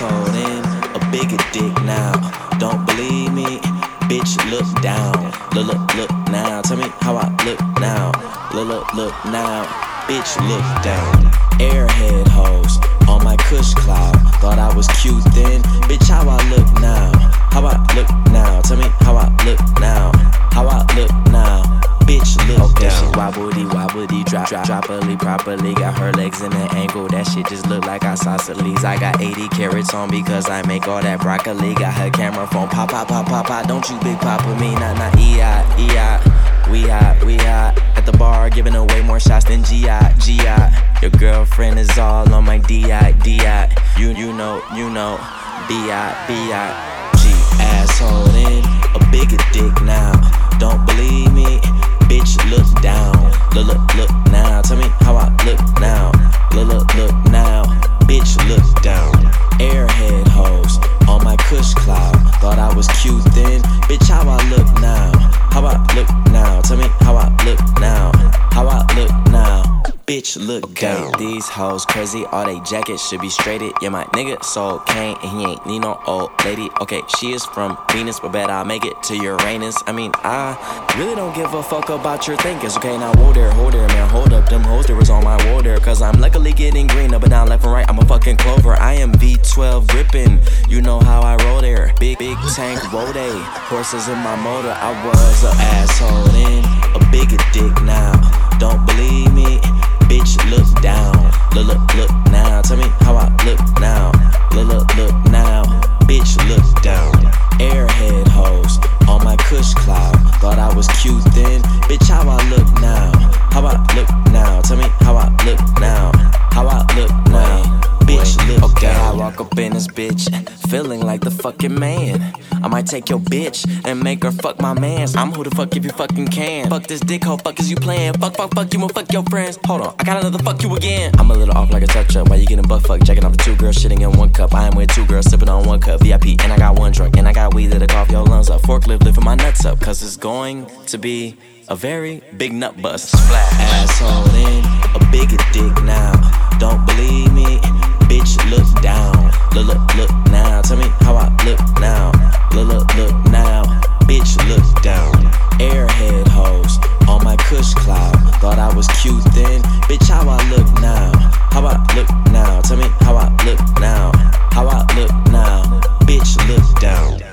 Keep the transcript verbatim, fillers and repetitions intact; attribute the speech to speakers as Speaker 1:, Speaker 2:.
Speaker 1: asshole, then a bigger dick now. Don't believe me? Bitch, look down. Look, look, look now. Tell me how I look now. Look, look, look now. Bitch, look down. Airhead hoes on my Kush cloud. Thought I was cute then. Bitch, how I look now? How I look now? Tell me how I look now. How I look now? Bitch, look
Speaker 2: okay,
Speaker 1: down.
Speaker 2: She wobbly, wobbly, drop, drop, droppily, properly. Got her legs in an angle. That shit just look like isosceles. I got eighty carats on because I make all that broccoli. Got her camera phone, pop, pop, pop, pop, pop. Don't you big pop with me, nah, nah, E I, E I. We hot, we hot. At the bar, giving away more shots than G I, G I. Your girlfriend is all on my D I, D I. You, you know, you know, B I, B I.
Speaker 1: G asshole, then a bigger dick now. Don't believe me? Bitch, look down. Look, look, look now. Tell me how I look now. Look, look, look now. Bitch, look down. Airhead hoes on my Kush cloud. Thought I was cute then. Bitch, how I look now? How I look now? Tell me how I look now. How I look now? Bitch, look
Speaker 2: okay,
Speaker 1: down.
Speaker 2: These hoes crazy, all they jackets should be straighted. Yeah, my nigga so Kane and he ain't need no old lady. Okay, she is from Venus, but bet I'll make it to Uranus. I mean, I really don't give a fuck about your thinkers. Okay, now hold there, hold there, man, hold up. Them hoes, there was on my wall there. Cause I'm luckily getting green up and down, left and right. I'm a fucking clover. I am V twelve gripping. You know how I roll there. Big, big tank, roll day. Horses in my motor. I was a
Speaker 1: asshole, then a bigger dick now. Don't believe me? Bitch, look down. Look, look, look now. Tell me how I look now. Look, look, look now. Bitch, look down. Airhead hoes on my Kush cloud. Thought I was cute then. Bitch, how I look now? How I look now? Tell me how I look now. How I look now? Bitch, look
Speaker 2: okay,
Speaker 1: down.
Speaker 2: I walk up in this bitch, feeling like the fucking man. I might take your bitch and make her fuck my mans. I'm who the fuck if you fucking can. Fuck this dick, hoe, fuck is you playing? Fuck, fuck, fuck you and fuck your friends. Hold on, I got another fuck you again. I'm a little off like a touch up. While you getting butt fucked, jacking off the two girls, shitting in one cup. I am with two girls, sipping on one cup. V I P, and I got one drunk, and I got weed that'll cough your lungs up. Forklift lifting my nuts up, cause it's going to be a very big nut bust. Splash.
Speaker 1: Asshole, then a bigger dick now. Don't believe me? Bitch, look down. Look, look, look now. Tell me how I look now. Look, look, look now. Bitch, look down. Airhead hoes on my Kush cloud. Thought I was cute then. Bitch, how I look now? How I look now? Tell me how I look now. How I look now? Bitch, look down.